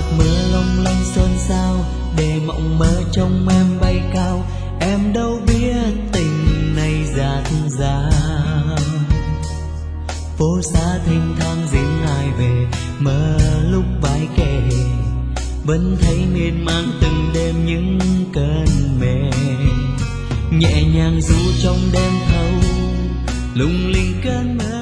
giọt mưa long lanh xôn xao, để mộng mơ trong em bay cao. Em đâu biết tình này dạt dào, phố xa thênh thang riêng ai về, mơ lúc vai kề vẫn thấy miên man từng đêm những cơn mê. Nhẹ nhàng ru trong đêm thâu lung linh cơn mơ